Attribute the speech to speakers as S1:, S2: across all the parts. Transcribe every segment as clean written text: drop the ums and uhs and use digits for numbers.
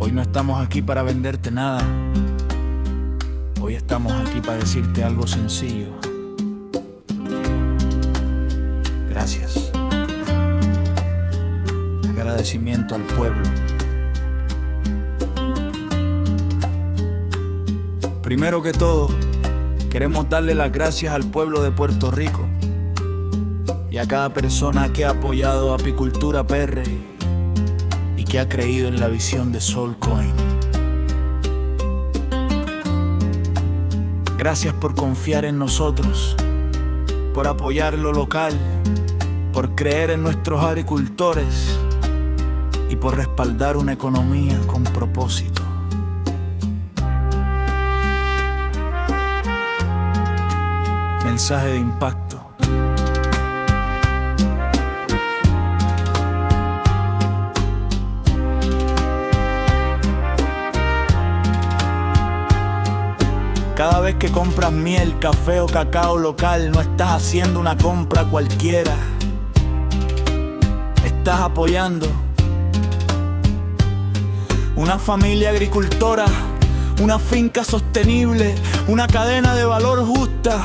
S1: Hoy no estamos aquí para venderte nada. Hoy estamos aquí para decirte algo sencillo. Gracias. Agradecimiento al pueblo. Primero que todo, queremos darle las gracias al pueblo de Puerto Rico y a cada persona que ha apoyado a Apicultura PR y que ha creído en la visión de Soulcoin. Gracias por confiar en nosotros, por apoyar lo local, por creer en nuestros agricultores y por respaldar una economía con propósito. Mensaje de impacto. Cada vez que compras miel, café o cacao local, no estás haciendo una compra cualquiera. Estás apoyando una familia agricultora, una finca sostenible, una cadena de valor justa.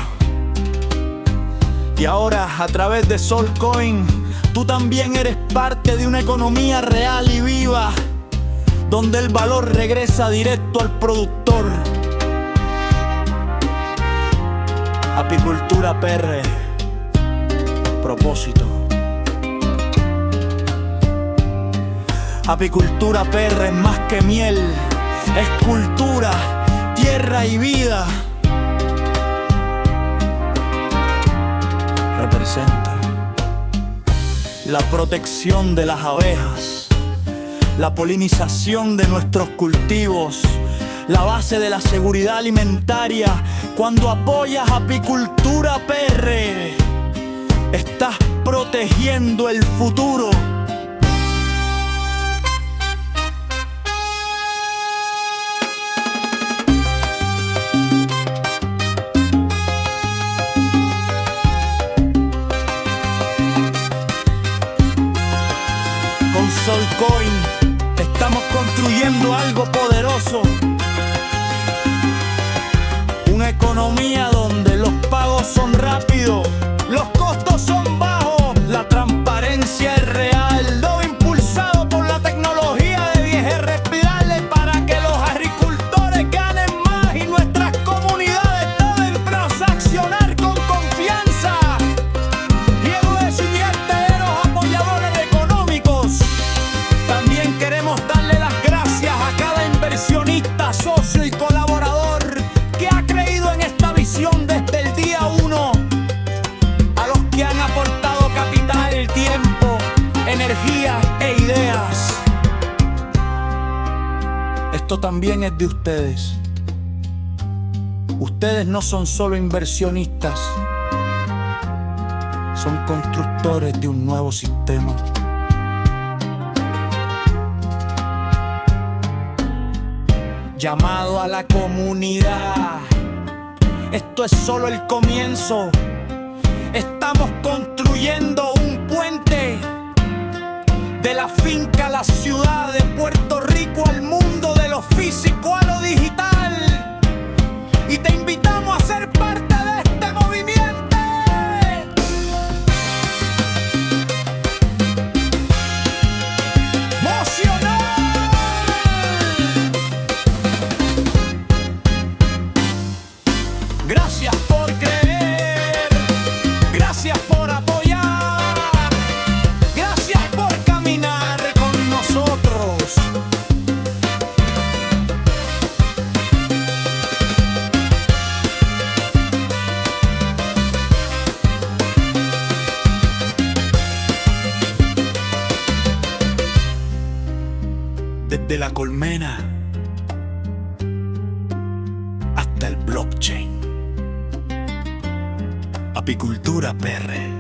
S1: Y ahora, a través de Soulcoin, tú también eres parte de una economía real y viva, donde el valor regresa directo al productor. Apicultura PR, propósito. Apicultura PR es más que miel, es cultura, tierra y vida. Representa la protección de las abejas, la polinización de nuestros cultivos, la base de la seguridad alimentaria. Cuando apoyas Apicultura PR, estás protegiendo el futuro. Con Soulcoin estamos construyendo algo poderoso. Una economía donde los pagos son rápidos, los costos son bajos, la transparencia es real. Todo impulsado por la tecnología de 10 respirables para que los agricultores ganen más y nuestras comunidades deben transaccionar con confianza. Y eso es invierte de los apoyadores económicos. También queremos darle las gracias a cada inversionista, socio y colaborador que ha creído en esta visión desde el día 1, a los que han aportado capital, tiempo, energía e ideas. Esto también es de ustedes. Ustedes no son solo inversionistas, son constructores de un nuevo sistema. Llamado a la comunidad, esto es solo el comienzo. Estamos construyendo un puente de la finca a la ciudad, de Puerto Rico al mundo, de lo físico a lo digital. Y te invitamos a ser parte de este movimiento. Gracias por creer, gracias por apoyar, gracias por caminar con nosotros. Desde la colmena hasta el blockchain. Apicultura PR.